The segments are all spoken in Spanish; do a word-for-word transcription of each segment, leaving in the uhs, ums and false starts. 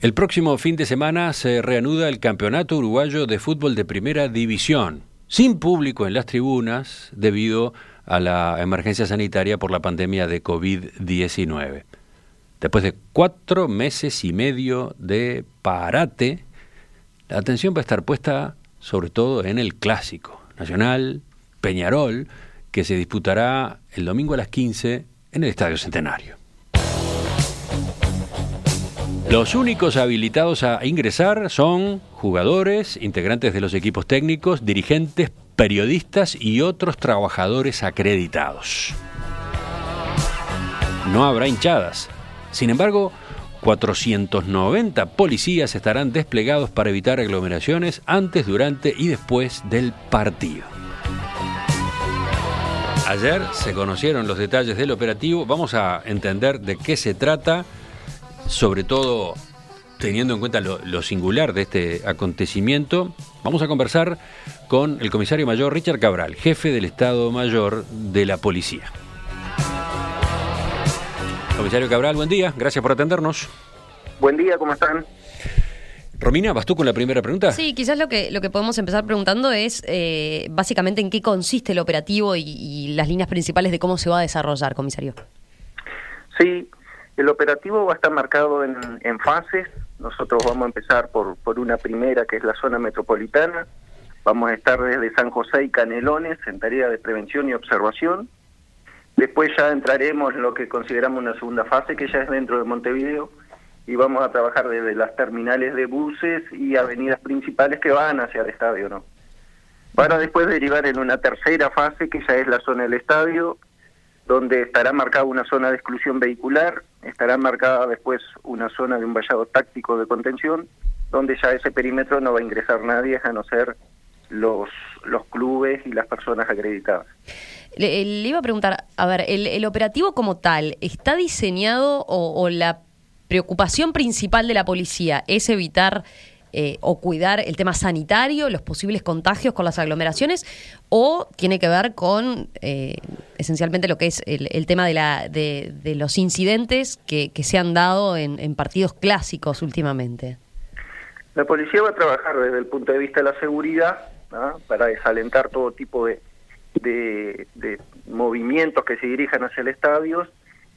El próximo fin de semana se reanuda el Campeonato Uruguayo de Fútbol de Primera División, sin público en las tribunas debido a la emergencia sanitaria por la pandemia de covid diecinueve. Después de cuatro meses y medio de parate, la atención va a estar puesta sobre todo en el clásico Nacional Peñarol, que se disputará el domingo a las quince en el Estadio Centenario. Los únicos habilitados a ingresar son jugadores, integrantes de los equipos técnicos, dirigentes, periodistas y otros trabajadores acreditados. No habrá hinchadas. Sin embargo, cuatrocientos noventa policías estarán desplegados para evitar aglomeraciones antes, durante y después del partido. Ayer se conocieron los detalles del operativo. Vamos a entender de qué se trata, sobre todo teniendo en cuenta lo, lo singular de este acontecimiento. Vamos a conversar con el comisario mayor Richard Cabral, jefe del Estado Mayor de la Policía. Comisario Cabral, buen día, gracias por atendernos. Buen día, ¿cómo están? Romina, ¿vas tú con la primera pregunta? Sí, quizás lo que lo que podemos empezar preguntando es eh, básicamente en qué consiste el operativo y, y las líneas principales de cómo se va a desarrollar, comisario. Sí, el operativo va a estar marcado en, en fases. Nosotros vamos a empezar por, por una primera, que es la zona metropolitana. Vamos a estar desde San José y Canelones en tarea de prevención y observación. Después ya entraremos en lo que consideramos una segunda fase, que ya es dentro de Montevideo, y vamos a trabajar desde las terminales de buses y avenidas principales que van hacia el estadio, ¿no? Para después derivar en una tercera fase, que ya es la zona del estadio, donde estará marcada una zona de exclusión vehicular, estará marcada después una zona de un vallado táctico de contención, donde ya ese perímetro no va a ingresar nadie, a no ser los, los clubes y las personas acreditadas. Le, le iba a preguntar, a ver, el, el operativo como tal, ¿está diseñado o, o la preocupación principal de la policía es evitar eh, o cuidar el tema sanitario, los posibles contagios con las aglomeraciones, o tiene que ver con eh, esencialmente lo que es el, el tema de, la, de, de los incidentes que, que se han dado en, en partidos clásicos últimamente? La policía va a trabajar desde el punto de vista de la seguridad, ¿no?, para desalentar todo tipo de, de, de movimientos que se dirijan hacia el estadio.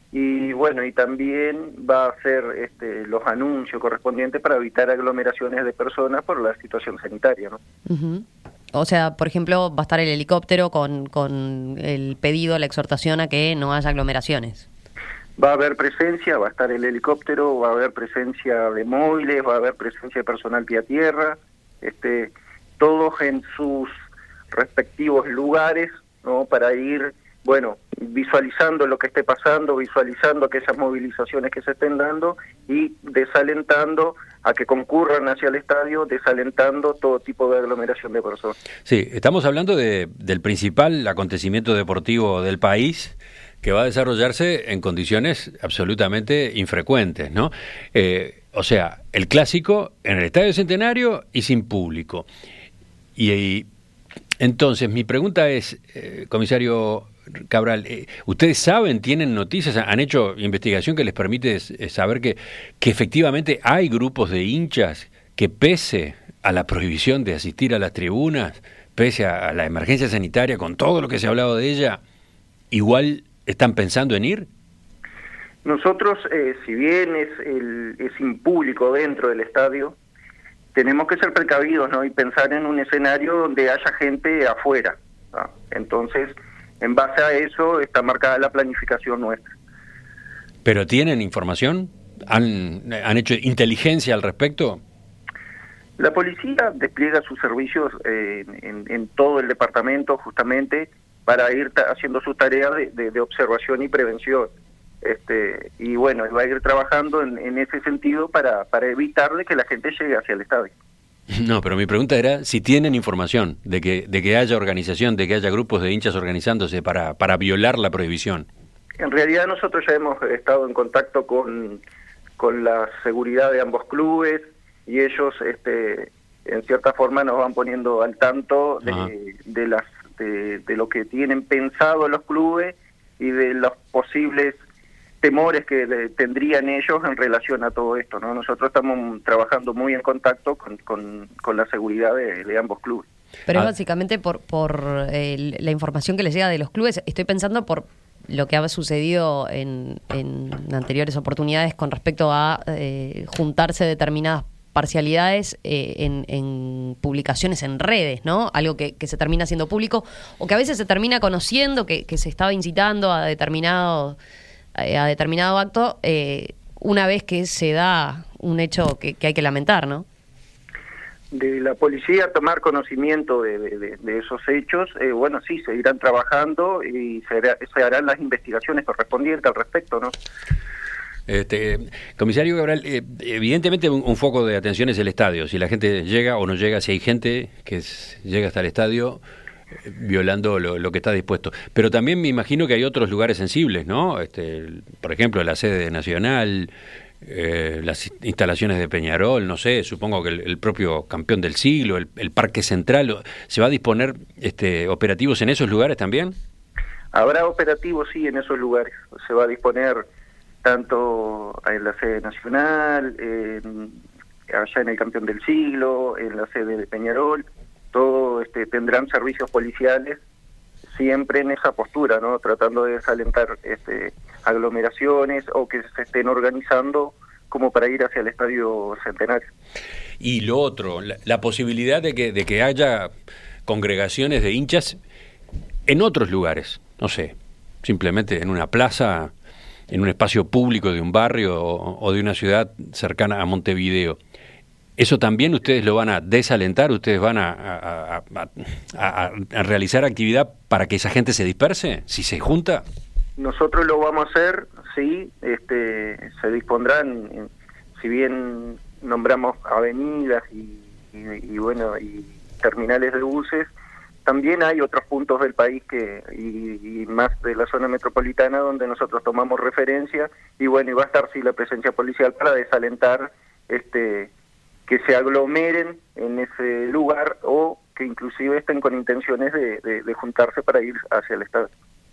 Y bueno, y también va a hacer este, los anuncios correspondientes para evitar aglomeraciones de personas por la situación sanitaria, ¿no? Uh-huh. O sea, por ejemplo, va a estar el helicóptero con, con el pedido, la exhortación a que no haya aglomeraciones. Va a haber presencia, va a estar el helicóptero, va a haber presencia de móviles, va a haber presencia de personal pie a tierra, este, todos en sus respectivos lugares, ¿no?, para ir, bueno, visualizando lo que esté pasando, visualizando aquellas movilizaciones que se estén dando y desalentando a que concurran hacia el estadio, desalentando todo tipo de aglomeración de personas. Sí, estamos hablando de, del principal acontecimiento deportivo del país, que va a desarrollarse en condiciones absolutamente infrecuentes, ¿no? Eh, o sea, el clásico en el Estadio Centenario y sin público. Y, y entonces, mi pregunta es, eh, comisario Cabral, eh, ¿ustedes saben, tienen noticias, han hecho investigación que les permite eh, saber que, que efectivamente hay grupos de hinchas que, pese a la prohibición de asistir a las tribunas, pese a, a la emergencia sanitaria, con todo lo que se ha hablado de ella, igual están pensando en ir? Nosotros, eh, si bien es, el, es impúblico dentro del estadio, tenemos que ser precavidos, ¿no?, y pensar en un escenario donde haya gente afuera, ¿no? Entonces, en base a eso está marcada la planificación nuestra. ¿Pero tienen información? ¿Han, han hecho inteligencia al respecto? La policía despliega sus servicios eh, en, en todo el departamento justamente para ir ta- haciendo sus tareas de, de, de observación y prevención. Este, y bueno, va a ir trabajando en, en ese sentido para, para evitar de que la gente llegue hacia el estadio. No, pero mi pregunta era si tienen información de que de que haya organización, de que haya grupos de hinchas organizándose para, para violar la prohibición. En realidad nosotros ya hemos estado en contacto con, con la seguridad de ambos clubes y ellos este, en cierta forma nos van poniendo al tanto de, de, las, de, de lo que tienen pensado los clubes y de los posibles temores que le, tendrían ellos en relación a todo esto, ¿no? Nosotros estamos trabajando muy en contacto con, con, con la seguridad de, de ambos clubes. Pero ah. es básicamente por, por eh, la información que les llega de los clubes. Estoy pensando por lo que ha sucedido en, en anteriores oportunidades con respecto a eh, juntarse determinadas parcialidades eh, en, en publicaciones en redes, ¿no? Algo que, que se termina haciendo público o que a veces se termina conociendo, que, que se estaba incitando a determinado, a determinado acto, eh, una vez que se da un hecho que, que hay que lamentar, ¿no? De la policía tomar conocimiento de, de, de esos hechos, eh, bueno, sí, seguirán trabajando y se, hará, se harán las investigaciones correspondientes al respecto, ¿no? Este, comisario Cabral, eh, evidentemente un, un foco de atención es el estadio, si la gente llega o no llega, si hay gente que es, llega hasta el estadio eh, violando lo, lo que está dispuesto, pero también me imagino que hay otros lugares sensibles, ¿no? Este, por ejemplo, la sede nacional, Eh, las instalaciones de Peñarol, no sé, supongo que el, el propio campeón del siglo, el, el Parque Central, ¿se va a disponer este, operativos en esos lugares también? Habrá operativos, sí, en esos lugares. Se va a disponer tanto en la sede nacional, en, allá en el campeón del siglo, en la sede de Peñarol, todo este, tendrán servicios policiales siempre en esa postura, ¿no? Tratando de desalentar este, aglomeraciones o que se estén organizando como para ir hacia el Estadio Centenario. Y lo otro, la, la posibilidad de que, de que haya congregaciones de hinchas en otros lugares, no sé, simplemente en una plaza, en un espacio público de un barrio o, o de una ciudad cercana a Montevideo. ¿Eso también ustedes lo van a desalentar? ¿Ustedes van a, a, a, a, a realizar actividad para que esa gente se disperse, si se junta? Nosotros lo vamos a hacer, sí, este, se dispondrán, si bien nombramos avenidas y, y, y bueno, y terminales de buses, también hay otros puntos del país que y, y más de la zona metropolitana donde nosotros tomamos referencia y bueno, y va a estar sí la presencia policial para desalentar este que se aglomeren en ese lugar o que inclusive estén con intenciones de, de, de juntarse para ir hacia el estadio.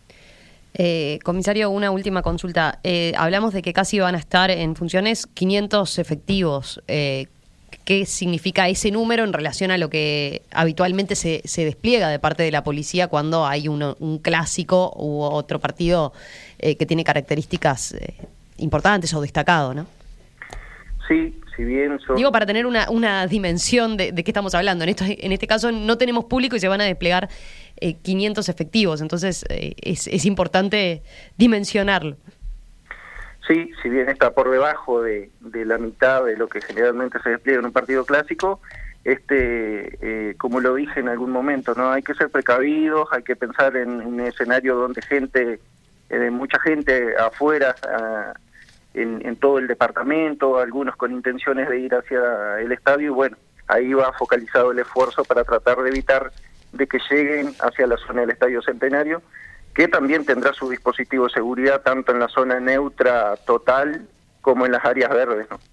Eh, comisario, una última consulta. Eh, hablamos de que casi van a estar en funciones quinientos efectivos. Eh, ¿Qué significa ese número en relación a lo que habitualmente se, se despliega de parte de la policía cuando hay uno, un clásico u otro partido eh, que tiene características eh, importantes o destacado, ¿no? Sí, si bien son... Digo, para tener una, una dimensión de, de qué estamos hablando. En, esto, en este caso no tenemos público y se van a desplegar eh, quinientos efectivos, entonces eh, es, es importante dimensionarlo. Sí, si bien está por debajo de, de la mitad de lo que generalmente se despliega en un partido clásico, este, eh, como lo dije en algún momento, no hay que ser precavidos, hay que pensar en un escenario donde gente, eh, mucha gente afuera, a, en, en todo el departamento, algunos con intenciones de ir hacia el estadio, y bueno, ahí va focalizado el esfuerzo para tratar de evitar de que lleguen hacia la zona del Estadio Centenario, que también tendrá su dispositivo de seguridad tanto en la zona neutra total como en las áreas verdes, ¿no?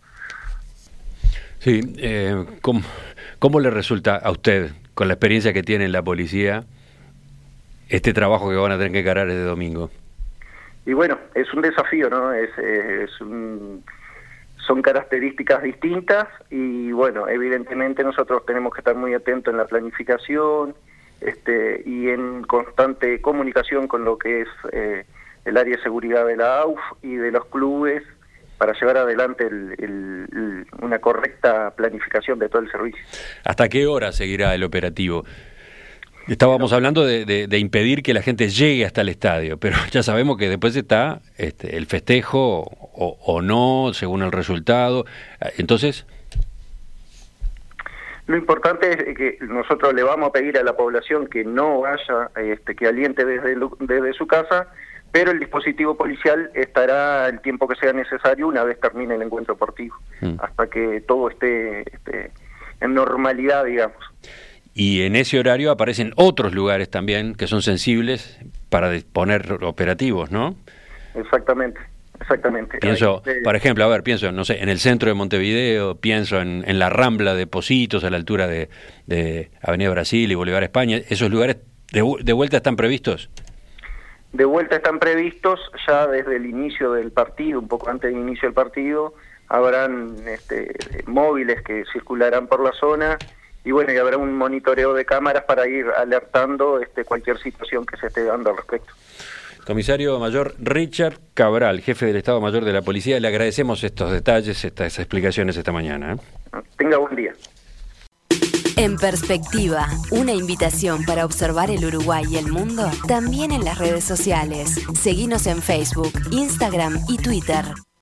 Sí, eh, ¿cómo, ¿cómo le resulta a usted, con la experiencia que tiene en la policía, este trabajo que van a tener que encarar este domingo? Y bueno, es un desafío, ¿no? Es, es un, son características distintas y bueno, evidentemente nosotros tenemos que estar muy atentos en la planificación este, y en constante comunicación con lo que es eh, el área de seguridad de la A U F y de los clubes para llevar adelante el, el, el, una correcta planificación de todo el servicio. ¿Hasta qué hora seguirá el operativo? Estábamos hablando de, de, de impedir que la gente llegue hasta el estadio, pero ya sabemos que después está este, el festejo o, o no, según el resultado. Entonces... Lo importante es que nosotros le vamos a pedir a la población que no vaya, este, que aliente desde, desde su casa, pero el dispositivo policial estará el tiempo que sea necesario una vez termine el encuentro deportivo, mm. hasta que todo esté este, en normalidad, digamos. Y en ese horario aparecen otros lugares también que son sensibles para disponer operativos, ¿no? Exactamente, exactamente. Pienso, Ahí, por ejemplo, a ver, pienso, no sé, en el centro de Montevideo, pienso en, en la Rambla de Pocitos, a la altura de, de Avenida Brasil y Bolívar España. ¿Esos lugares de, de vuelta están previstos? de vuelta están previstos ya desde el inicio del partido, un poco antes del inicio del partido, habrán este, móviles que circularán por la zona y bueno, y habrá un monitoreo de cámaras para ir alertando este, cualquier situación que se esté dando al respecto. Comisario Mayor Richard Cabral, jefe del Estado Mayor de la Policía, le agradecemos estos detalles, estas explicaciones esta mañana. ¿eh? Tenga buen día. En Perspectiva, una invitación para observar el Uruguay y el mundo, también en las redes sociales. Seguinos en Facebook, Instagram y Twitter.